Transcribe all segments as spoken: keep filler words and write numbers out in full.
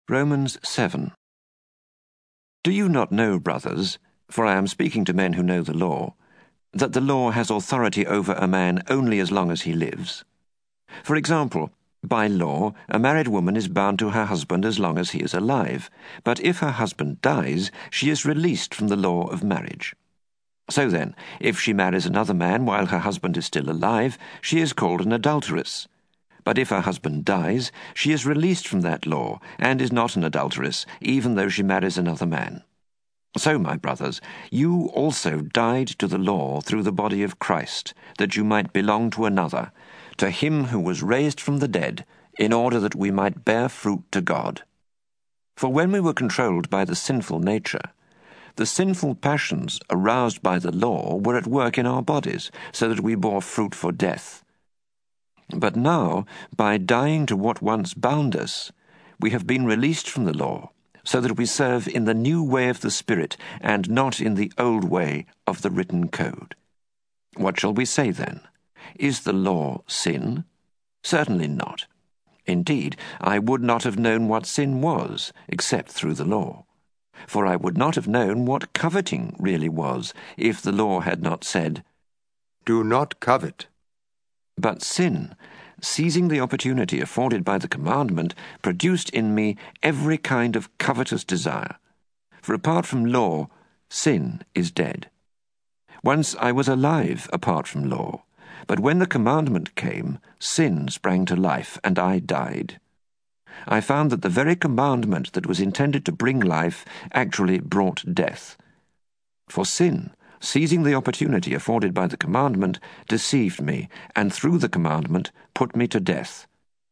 Romans seven. Do you not know, brothers, for I am speaking to men who know the law, that the law has authority over a man only as long as he lives? For example, by law, a married woman is bound to her husband as long as he is alive, but if her husband dies, she is released from the law of marriage. So then, if she marries another man while her husband is still alive, she is called an adulteress. But if her husband dies, she is released from that law, and is not an adulteress, even though she marries another man. So, my brothers, you also died to the law through the body of Christ, that you might belong to another, to him who was raised from the dead, in order that we might bear fruit to God. For when we were controlled by the sinful nature, the sinful passions aroused by the law were at work in our bodies, so that we bore fruit for death. But now, by dying to what once bound us, we have been released from the law, so that we serve in the new way of the Spirit, and not in the old way of the written code. What shall we say then? Is the law sin? Certainly not. Indeed, I would not have known what sin was, except through the law. For I would not have known what coveting really was, if the law had not said, "Do not covet." But sin, seizing the opportunity afforded by the commandment, produced in me every kind of covetous desire. For apart from law, sin is dead. Once I was alive apart from law, but when the commandment came, sin sprang to life, and I died. I found that the very commandment that was intended to bring life actually brought death. For sin, seizing the opportunity afforded by the commandment, deceived me, and through the commandment put me to death.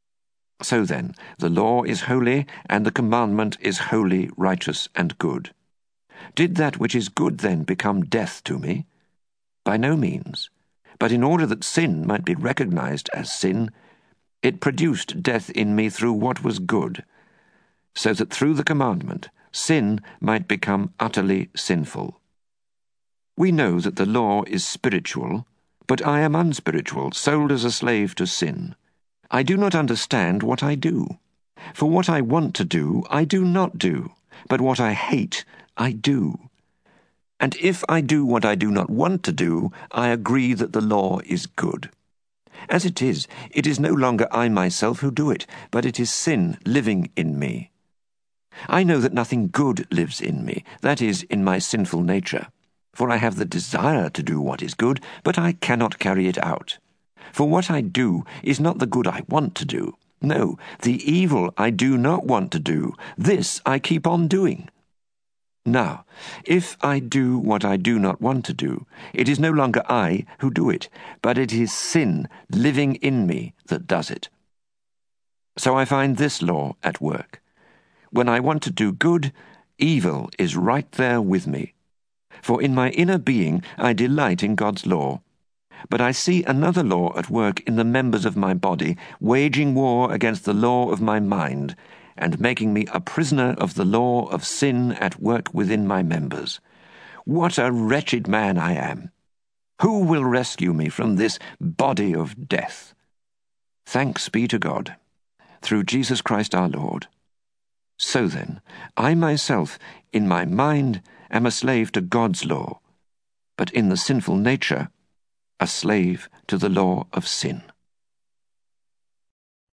So then, the law is holy, and the commandment is holy, righteous, and good. Did that which is good then become death to me? By no means. But in order that sin might be recognized as sin, it produced death in me through what was good, so that through the commandment sin might become utterly sinful. We know that the law is spiritual, but I am unspiritual, sold as a slave to sin. I do not understand what I do. For what I want to do, I do not do, but what I hate, I do. And if I do what I do not want to do, I agree that the law is good. As it is, it is no longer I myself who do it, but it is sin living in me. I know that nothing good lives in me, that is, in my sinful nature. For I have the desire to do what is good, but I cannot carry it out. For what I do is not the good I want to do. No, the evil I do not want to do, this I keep on doing. Now, if I do what I do not want to do, it is no longer I who do it, but it is sin living in me that does it. So I find this law at work. When I want to do good, evil is right there with me. For in my inner being I delight in God's law. But I see another law at work in the members of my body, waging war against the law of my mind, and making me a prisoner of the law of sin at work within my members. What a wretched man I am! Who will rescue me from this body of death? Thanks be to God, through Jesus Christ our Lord. So then, I myself, in my mind, am a slave to God's law, but in the sinful nature, a slave to the law of sin.